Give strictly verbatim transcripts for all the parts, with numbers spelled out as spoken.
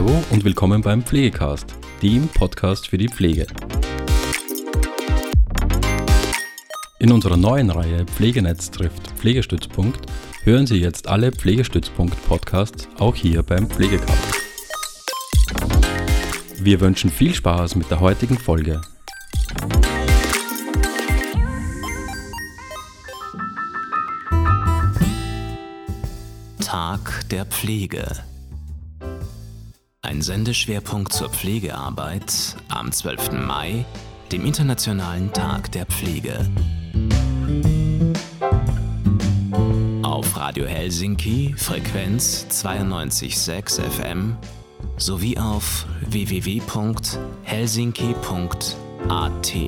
Hallo und willkommen beim Pflegecast, dem Podcast für die Pflege. In unserer neuen Reihe Pflegenetz trifft Pflegestützpunkt hören Sie jetzt alle Pflegestützpunkt-Podcasts auch hier beim Pflegecast. Wir wünschen viel Spaß mit der heutigen Folge. Tag der Pflege. Ein Sendeschwerpunkt zur Pflegearbeit am zwölften Mai, dem Internationalen Tag der Pflege. Auf Radio Helsinki, Frequenz zweiundneunzig Komma sechs F M sowie auf w w w punkt helsinki punkt a t.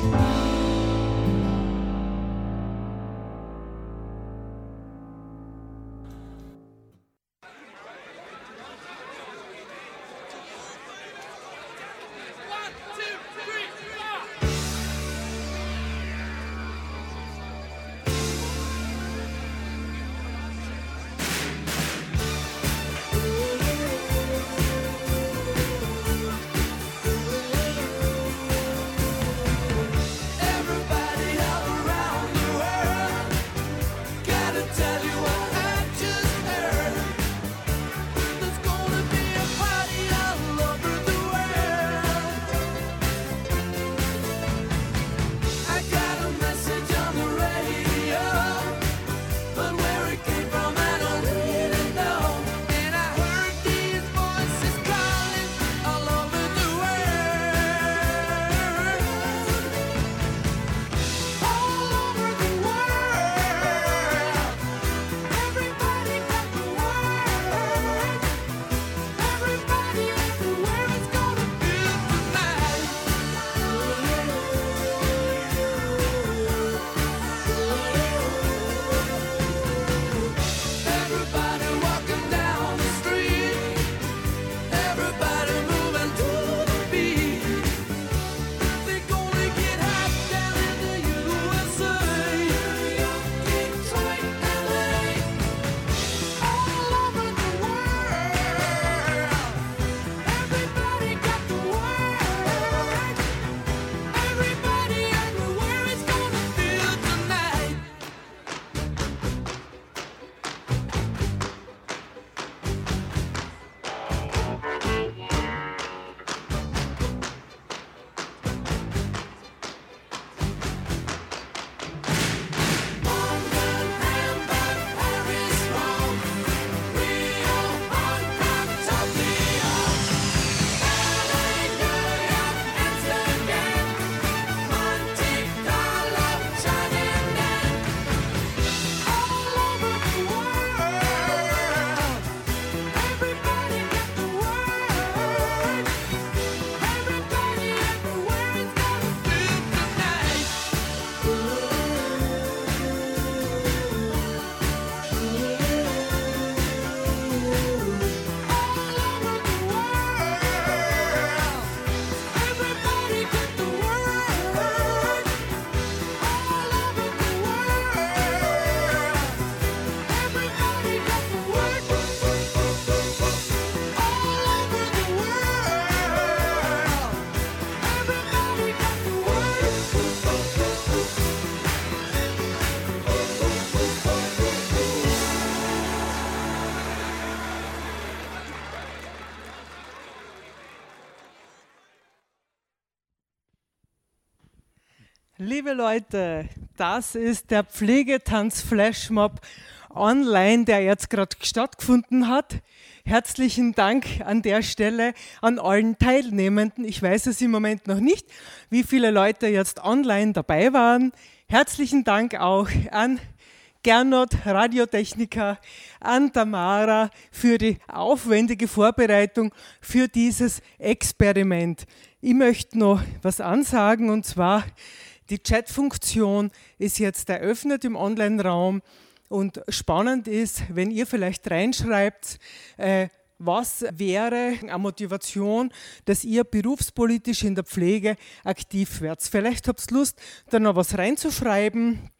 Liebe Leute, das ist der Pflegetanz-Flashmob online, der jetzt gerade stattgefunden hat. Herzlichen Dank an der Stelle an allen Teilnehmenden. Ich weiß es im Moment noch nicht, wie viele Leute jetzt online dabei waren. Herzlichen Dank auch an Gernot, Radiotechniker, an Tamara für die aufwendige Vorbereitung für dieses Experiment. Ich möchte noch was ansagen, und zwar: Die Chat-Funktion ist jetzt eröffnet im Online-Raum, und spannend ist, wenn ihr vielleicht reinschreibt, äh, was wäre eine Motivation, dass ihr berufspolitisch in der Pflege aktiv werdet. Vielleicht habt ihr Lust, da noch was reinzuschreiben.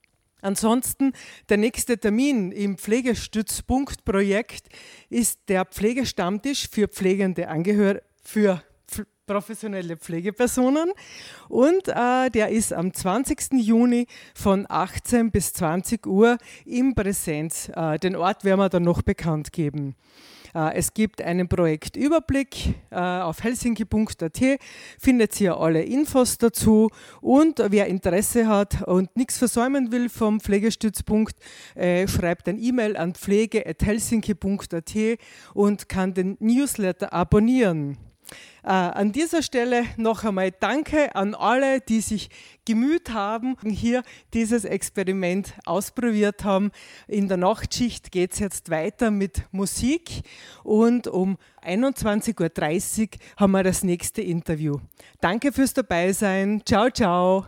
Ansonsten, der nächste Termin im Pflegestützpunkt-Projekt ist der Pflegestammtisch für pflegende Angehörige, für pf- professionelle Pflegepersonen und äh, der ist am zwanzigsten Juni von achtzehn bis zwanzig Uhr in Präsenz. Äh, den Ort werden wir dann noch bekannt geben. Es gibt einen Projektüberblick auf helsinki punkt a t, findet ihr alle Infos dazu und wer Interesse hat und nichts versäumen will vom Pflegestützpunkt, schreibt ein E-Mail an pflege at helsinki punkt a t und kann den Newsletter abonnieren. Äh, an dieser Stelle noch einmal Danke an alle, die sich gemüht haben, hier dieses Experiment ausprobiert haben. In der Nachtschicht geht es jetzt weiter mit Musik und um einundzwanzig Uhr dreißig haben wir das nächste Interview. Danke fürs Dabeisein. Ciao, ciao.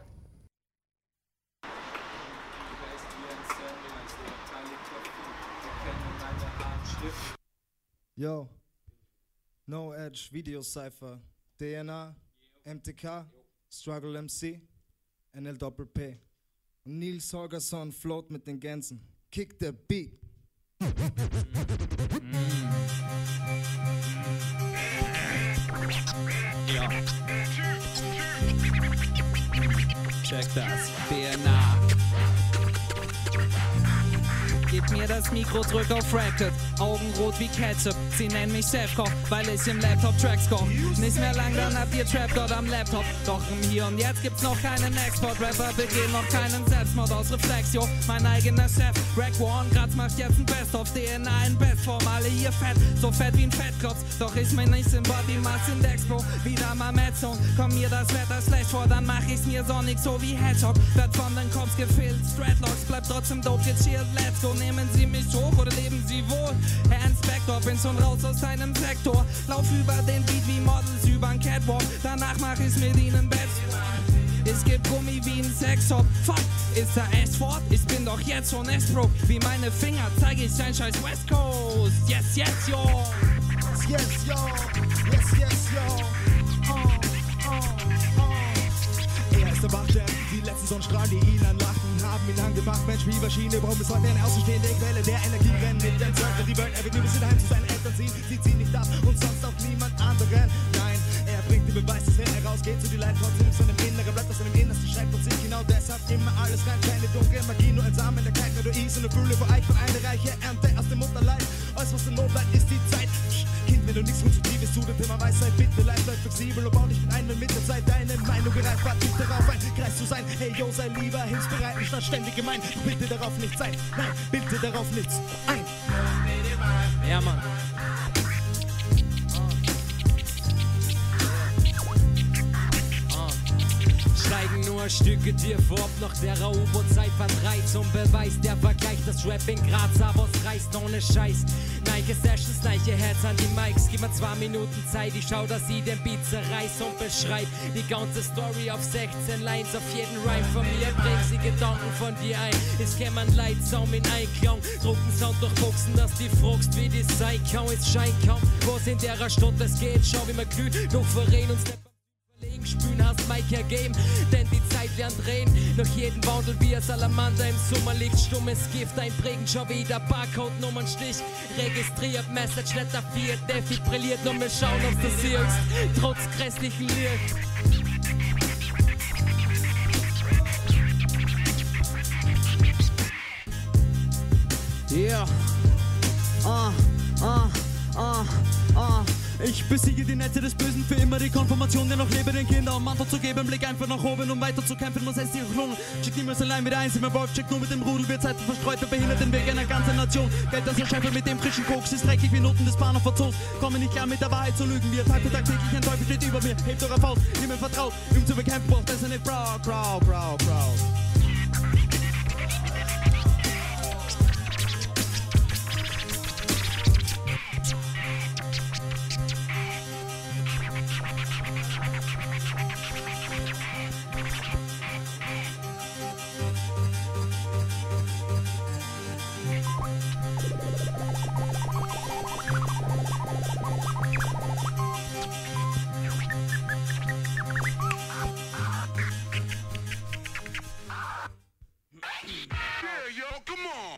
Yo. No Edge, Video Cypher, D N A, M T K, Struggle M C, N L P P. Und Nils Holgersson float mit den Gänsen. Kick the beat. Ja. Check das. D N A. Gib mir das Mikro, drück auf Record. Augen rot wie Ketchup. Sie nennen mich Chefkoch, weil ich im Laptop Tracks koch. Nicht mehr lang, dann habt ihr Trap God am Laptop. Doch im Hier und Jetzt gibt's noch keinen Export. Rapper begehen noch keinen Selbstmord aus Reflexion. Mein eigener Chef, Rack One, Graz macht jetzt ein Best-of. D N A in Bestform, alle hier fett. So fett wie ein Fettklotz. Doch ich mein nicht im Body Mass Index, Bro. Wieder mal Metzung. Komm mir das Wetter schlecht vor, dann mach ich's mir sonnig, so wie Hedgehog. Werd von den Cops gefilzt. Dreadlocks, bleibt trotzdem dope, gechillt. Let's go. Nehmen Sie mich hoch oder leben Sie wohl? Herr Inspektor, bin's und raus aus seinem Sektor. Lauf über den Beat wie Models übern Catwalk. Danach mach ich's mit ihnen Bett. Ich geb Gummi wie ein Sexshop. Fuck, ist er echt fort? Ich bin doch jetzt schon S-Bro. Wie meine Finger zeig ich ein scheiß West Coast. Yes, yes, yo. Yes, yo. Yes, yes, yo. Oh, oh, oh. Er ist der Wachchef, die letzten Sonnenstrahlen, die ihn anlachen, haben ihn angemacht. Mensch, wie Maschine, warum ist heute eine außenstehende Quelle der Energie? Rennen mit den Surfer, die Welt Avenue bis daheim zu seinen Eltern ziehen. Sie ziehen nicht ab und sonst auf niemand anderen. Nein, er bringt den Beweis, dass er herausgeht zu die Leid trotzdem in seinem Inneren, bleibt aus seinem Innersten, schreibt von sich genau deshalb immer alles rein. Keine dunkle Magie, nur ein Samen, der kein Is und eine Fülle für euch von eine reiche Ernte aus dem Mutterleib. Alles, was in Not bleibt, ist die Zeit. Kind, wenn du nichts konstruktives zu dem Thema weißt, sei bitte leicht, bleib flexibel und bau dich mit einem mit der Zeit. Deine Meinung gereift, wart nicht darauf ein, Kreis zu sein. Hey, yo, sei lieber hilfsbereit, statt ständig gemein. Bitte darauf nicht sein, nein, bitte darauf nichts ein. Ja, Mann. Steigen nur Stücke dir vor, noch der U-Boot-Zeit verdreht. Zum Beweis der Vergleich, das Rap in Graz, aber es reißt ohne Scheiß. Nike Sessions, Nike Heads an die Mics. Gib mir zwei Minuten Zeit, ich schau, dass ich den Beat zerreiß und beschreib die ganze Story auf sechzehn Lines. Auf jeden Rhyme von mir bring sie Gedanken von dir ein. Es käme ein Leitsaum in Einklang, drucken Sound durch Boxen, dass die fragst, wie das sein kann. Es scheint kaum, was in der Stunde es geht. Schau, wie man glüht, durch Verein und Step Spülen hast Mike ergeben, denn die Zeit lernt drehen. Nach jedem Wandel wie ein Salamander im Sommer liegt stummes Gift einprägend, schon wieder Barcode-Nummernstich. Registriert, Message, Letter vier, defibrilliert, nur mal schauen, ob du siehst, trotz grässlichen Licht. Yeah, ah, ah, ah, ah. Ich besiege die Netze des Bösen für immer, die Konformation der noch lebenden Kinder. Um Antwort zu geben, Blick einfach nach oben, um weiter zu kämpfen, muss es sich lohnen. Schickt niemals allein mit eins, immer Wolf, checkt nur mit dem Rudel, wird Zeiten verstreut, behindert den Weg einer ganzen Nation. Geld, das er scheffelt mit dem frischen Koks, ist dreckig wie Noten des Bahnhof verzost. Komme nicht klar mit der Wahrheit zu lügen, wir Tag für Tag täglich, ein Teufel steht über mir. Hebt eure Faust, niemand vertraut, um zu bekämpfen, braucht es nicht Brau, Brau, Brau, Brau. Come on.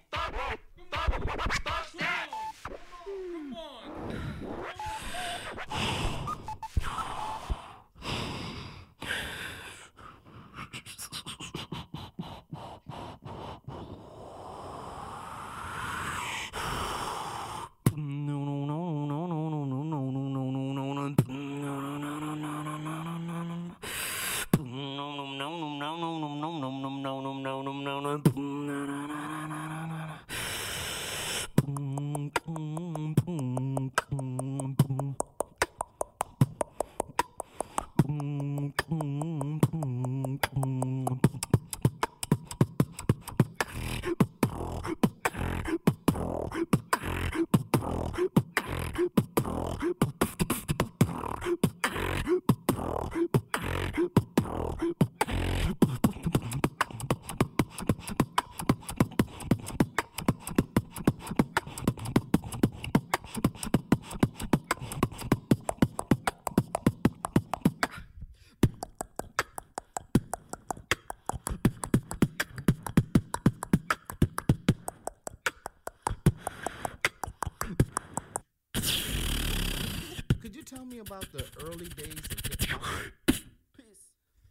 Tell me about the early days of hip hop. Peace.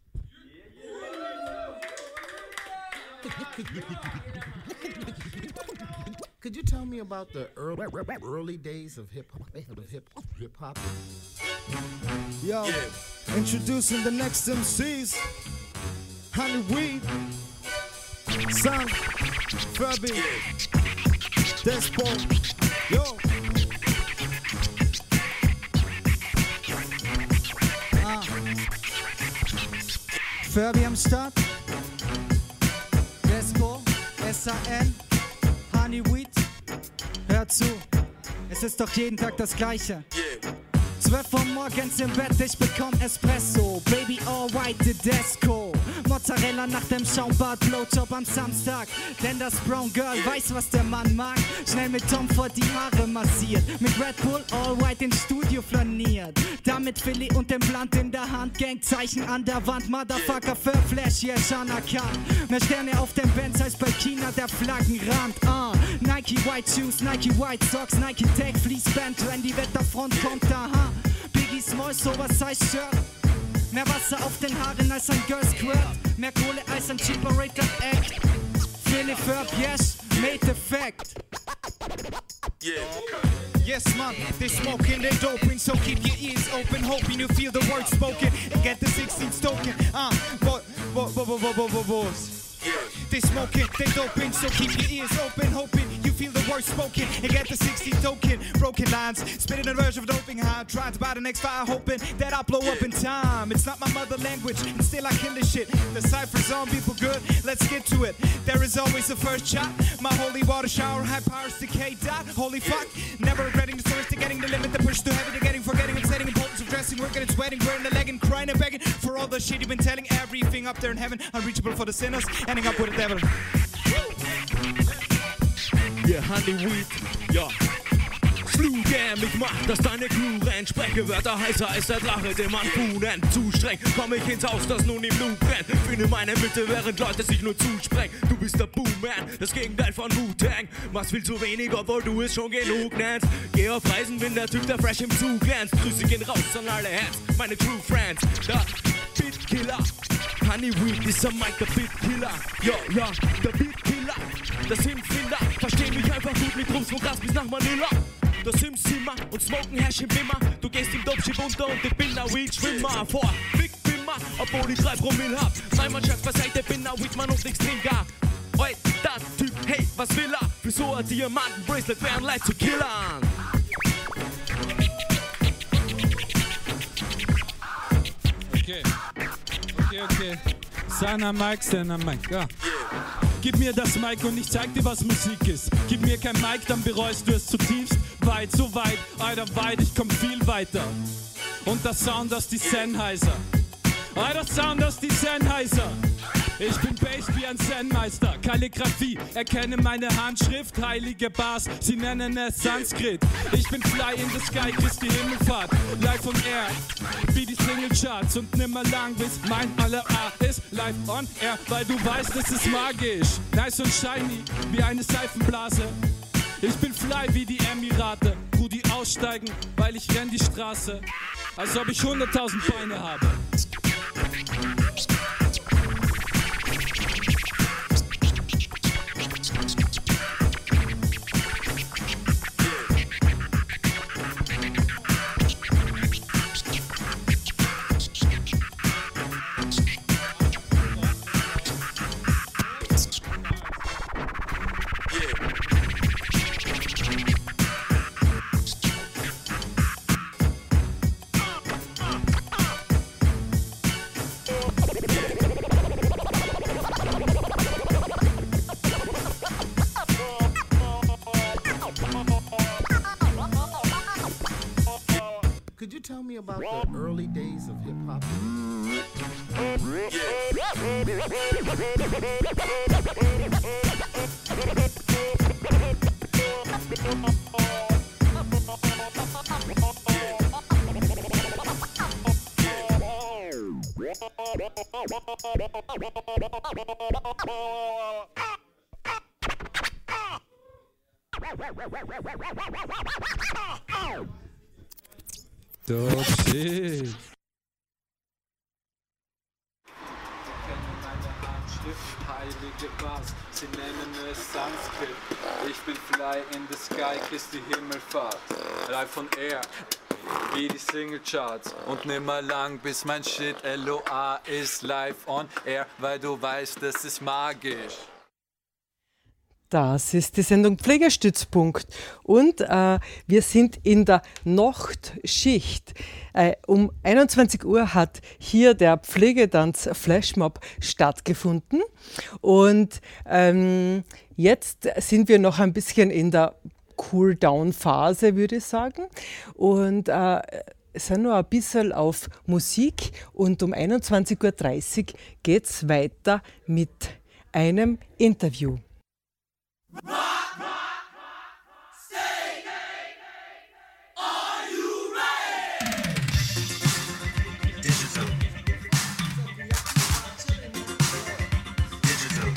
Could you tell me about the early early days of hip hop? Hip hip hop. Yo, introducing the next M Cs. Honey Weed, Son, Furby, Despo. Yo. Furby am Start, Despo, S A N, Honeyweed, hör zu, es ist doch jeden Tag das Gleiche. Zwölf Uhr morgens im Bett, ich bekomm Espresso, Baby all white, the Desco. Mozzarella nach dem Schaumbad, Blowjob am Samstag, denn das Brown Girl weiß, was der Mann mag. Schnell mit Tom vor die Haare massiert, mit Red Bull all white ins Studio flaniert. Damit Philly und dem Blunt in der Hand, Gangzeichen an der Wand, Motherfucker für Flash, yes, anerkannt. Mehr Sterne auf dem Benz als bei China der Flaggenrand. Uh. Nike White Shoes, Nike White Socks, Nike Tech, Fleeceband, Trendy Wetterfront kommt, aha. Biggie Smalls, Oversize Shirt. Mehr Wasser auf den Haaren als ein Girl Squirt. Mehr Kohle als ein cheaper Rated Act. Philip Herb, yes, made effect. Yeah. Yes, man, they smoking, they doping, so keep your ears open, hoping you feel the words spoken and get the sixteenth token. Ah, uh, but, but, but, but, but, but, but, they smoking, they doping, so keep your ears open, hoping you feel the words spoken and get the sixteenth token. Broken lines, spitting a version of doping high, trying to buy the next fire, hoping that I'll blow up in time. It's not my mother language, and still I kill this shit. The cypher's on, people good, let's get to it. There is always a first shot, my holy water shower, high powers decay dot. Holy fuck, never regretting the stories to getting the limit, the push too heavy to getting, forgetting, upsetting, importance of dressing, working and sweating, wearing the leg and crying and begging for all the shit you've been telling. Everything up there in heaven, unreachable for the sinners, ending up with the devil. Yeah, Honeyweed, ja. Slugam, ich mach, dass deine Crew rennt. Spreche Wörter heißer als der Drache, dem man Kuh nennt. Zu streng, komm ich ins Haus, das nun im Blut brennt. Finde meine Mitte, während Leute sich nur zusprengen. Du bist der Boom-Man, das Gegenteil von Wu-Tang. Machst viel zu wenig, obwohl du es schon genug nennst. Geh auf Reisen, bin der Typ, der fresh im Zug glänzt. Grüße gehen raus an alle Hands, meine True Friends. Da, Beatkiller. Honeyweed ist am Mic, der Beatkiller. Ja, ja, der Beatkiller. Der Sim-Finder, versteh mich einfach gut mit Rums von Gras bis nach Manila. Der Sim-Simmer und Smoken herrscht im Wimmer. Du gehst im Dopeship unter und ich bin der Weed-Schwimmer. Vor Big Bimmer, obwohl ich drei Promille hab. Sei mal Chef beiseite, bin der Weedmann und nix Trinker. Oi, das Typ, hey, was will er? Für so ein Diamanten-Bracelet wären leicht zu killern. Okay, okay, okay. Sana Mike, Sana Mike, ja. Gib mir das Mic und ich zeig dir, was Musik ist. Gib mir kein Mic, dann bereust du es zutiefst. Weit, so weit, Alter, weit, ich komm viel weiter. Und der Sound aus die Sennheiser. Alter, Sound aus die Sennheiser. Ich bin based wie ein Zen-Meister, Kalligraphie, erkenne meine Handschrift, heilige Bars, sie nennen es Sanskrit. Ich bin fly in the sky, Christi Himmelfahrt, live on air, wie die Singlecharts und nimmer lang, bis mein aller A ist live on air, weil du weißt, es ist magisch, nice und shiny, wie eine Seifenblase. Ich bin fly wie die Emirate, Rudi aussteigen, weil ich renn die Straße, als ob ich hunderttausend Beine habe. Could you tell me about the early days of hip hop? Dope shit. Heilige Bars, sie nennen es Sanskrit. Ich bin fly in the sky, Christi Himmelfahrt. Live on air, wie die Singlecharts. Und nimmer lang, bis mein Shit L O A ist live on air, weil du weißt, das ist magisch. Das ist die Sendung Pflegestützpunkt und äh, wir sind in der Nachtschicht. Äh, um einundzwanzig Uhr hat hier der Pflegetanz Flashmob stattgefunden und ähm, jetzt sind wir noch ein bisschen in der Cool-Down-Phase, würde ich sagen, und äh, sind noch ein bisschen auf Musik und um einundzwanzig Uhr dreißig geht es weiter mit einem Interview. Rock, rock, stay, are you ready? Digital. Digital.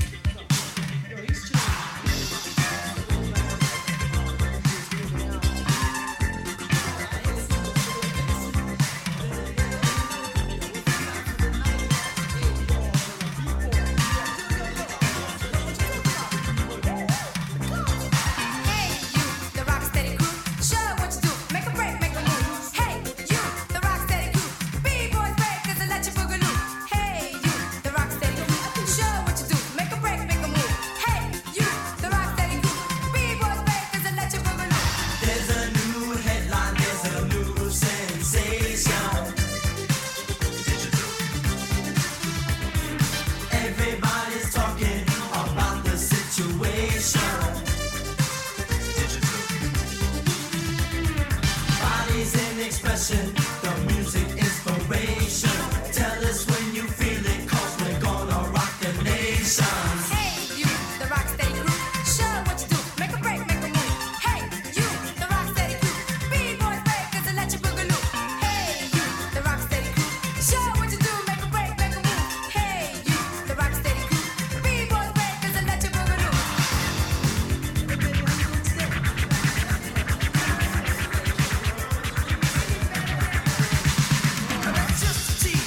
Just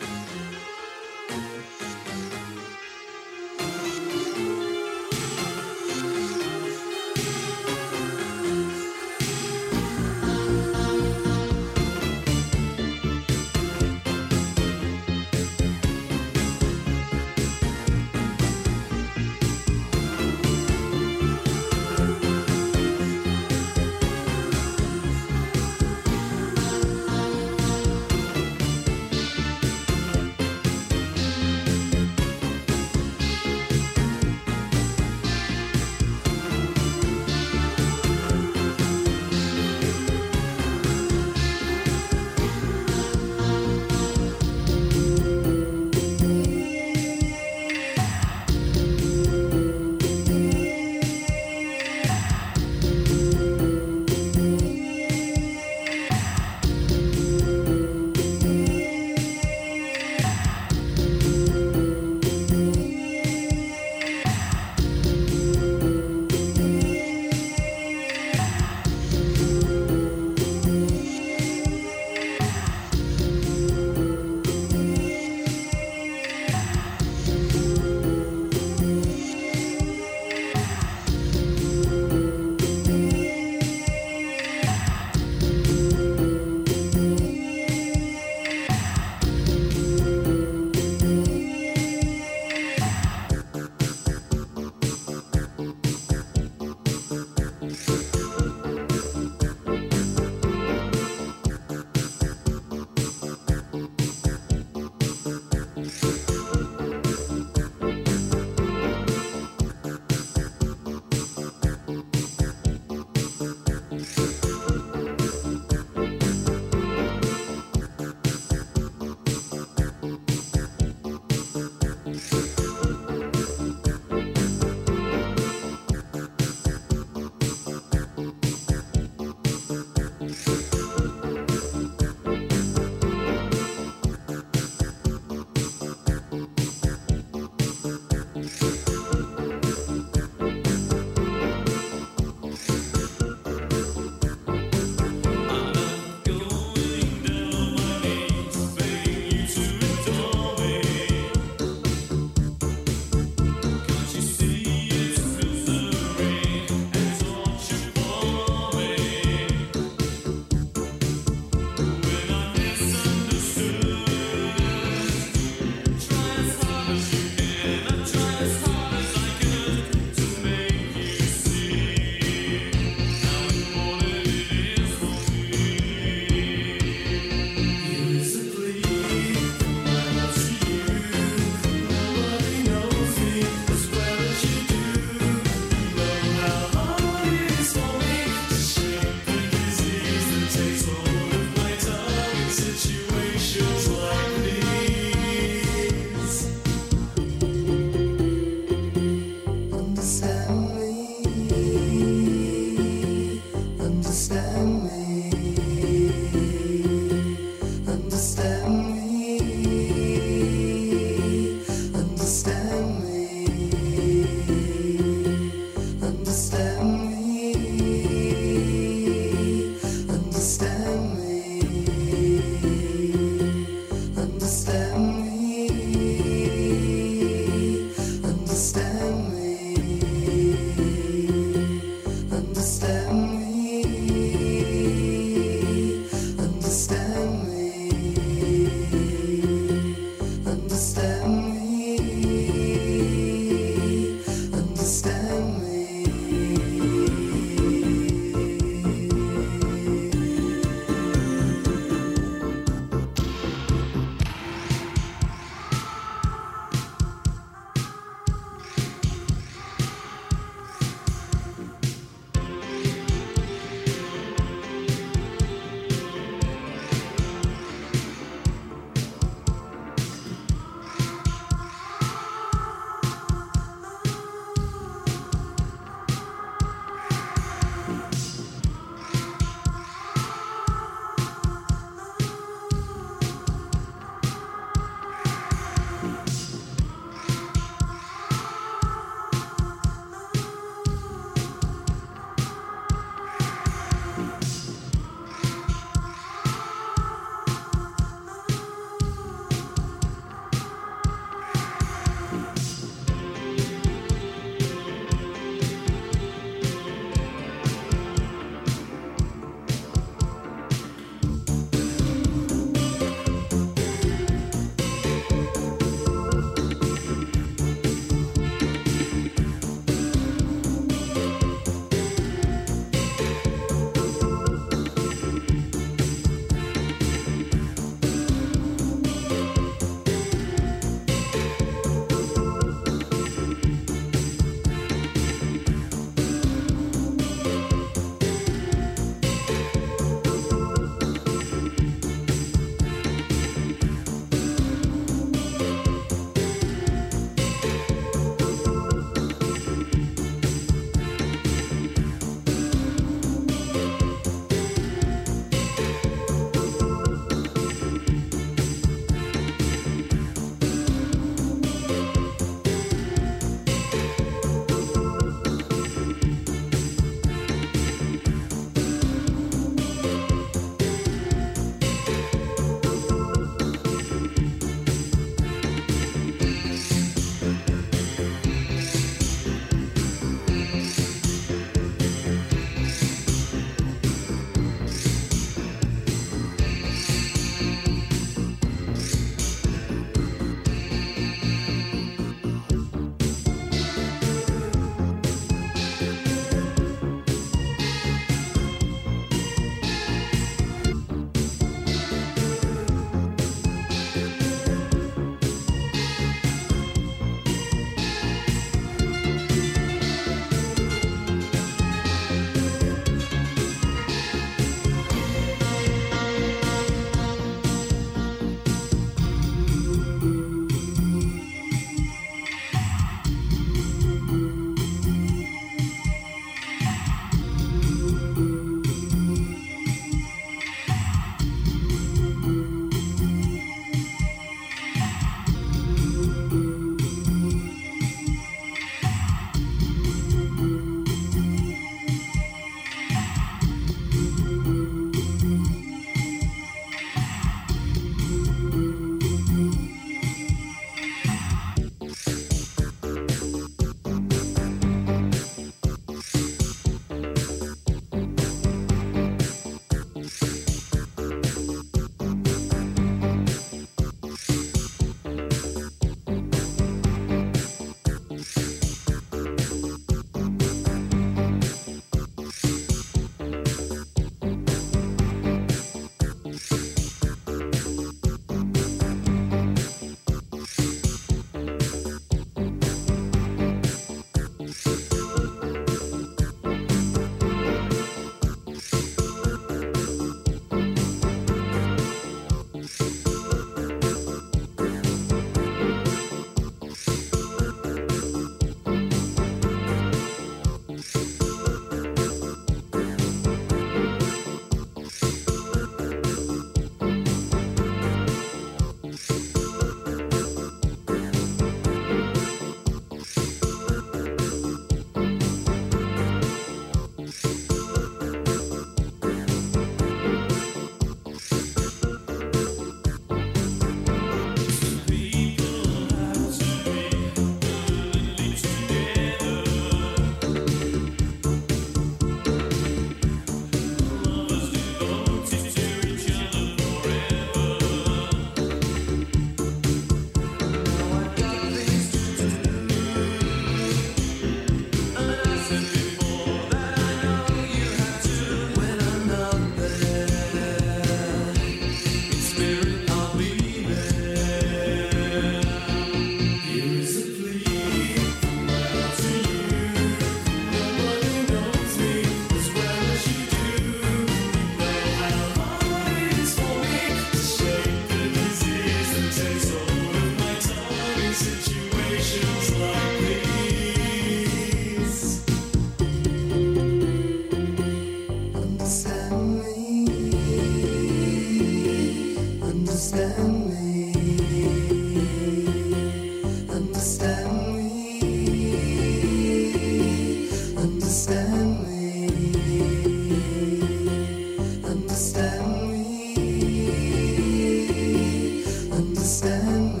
Helsinki.